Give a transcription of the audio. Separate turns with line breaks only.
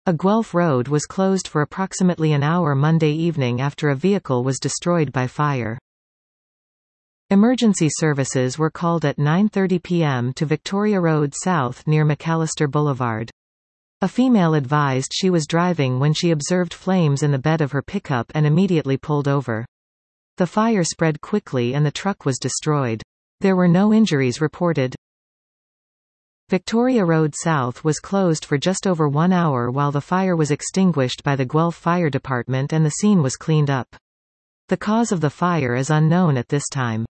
A Guelph road was closed for approximately an hour Monday evening after a vehicle was destroyed by fire. Emergency services were called at 9:30 p.m. to Victoria Road South near McAllister Boulevard. A female advised she was driving when she observed flames in the bed of her pickup and immediately pulled over. The fire spread quickly and the truck was destroyed. There were no injuries reported. Victoria Road South was closed for just over 1 hour while the fire was extinguished by the Guelph Fire Department and the scene was cleaned up. The cause of the fire is unknown at this time.